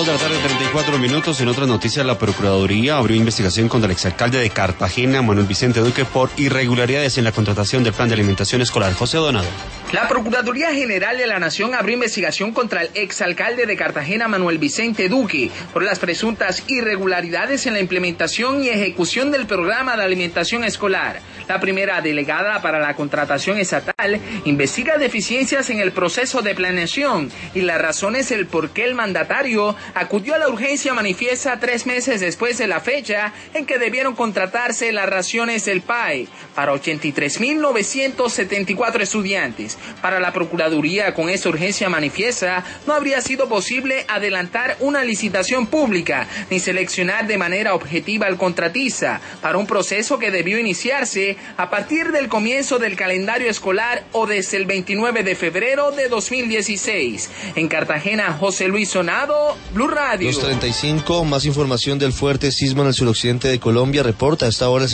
2 de la tarde, 34 minutos. En otras noticias, la Procuraduría abrió investigación contra el exalcalde de Cartagena, Manuel Vicente Duque, por irregularidades en la contratación del plan de alimentación escolar. José Donado. La Procuraduría General de la Nación abrió investigación contra el exalcalde de Cartagena, Manuel Vicente Duque, por las presuntas irregularidades en la implementación y ejecución del programa de alimentación escolar. La primera delegada para la contratación estatal investiga deficiencias en el proceso de planeación y las razones del por qué el mandatario acudió a la urgencia manifiesta 3 meses después de la fecha en que debieron contratarse las raciones del PAE para 83.974 estudiantes. Para la Procuraduría, con esta urgencia manifiesta, no habría sido posible adelantar una licitación pública ni seleccionar de manera objetiva al contratista para un proceso que debió iniciarse a partir del comienzo del calendario escolar o desde el 29 de febrero de 2016. En Cartagena, José Luis Sonado, Blue Radio. 2:35, más información del fuerte sismo en el suroccidente de Colombia, reporta a esta hora el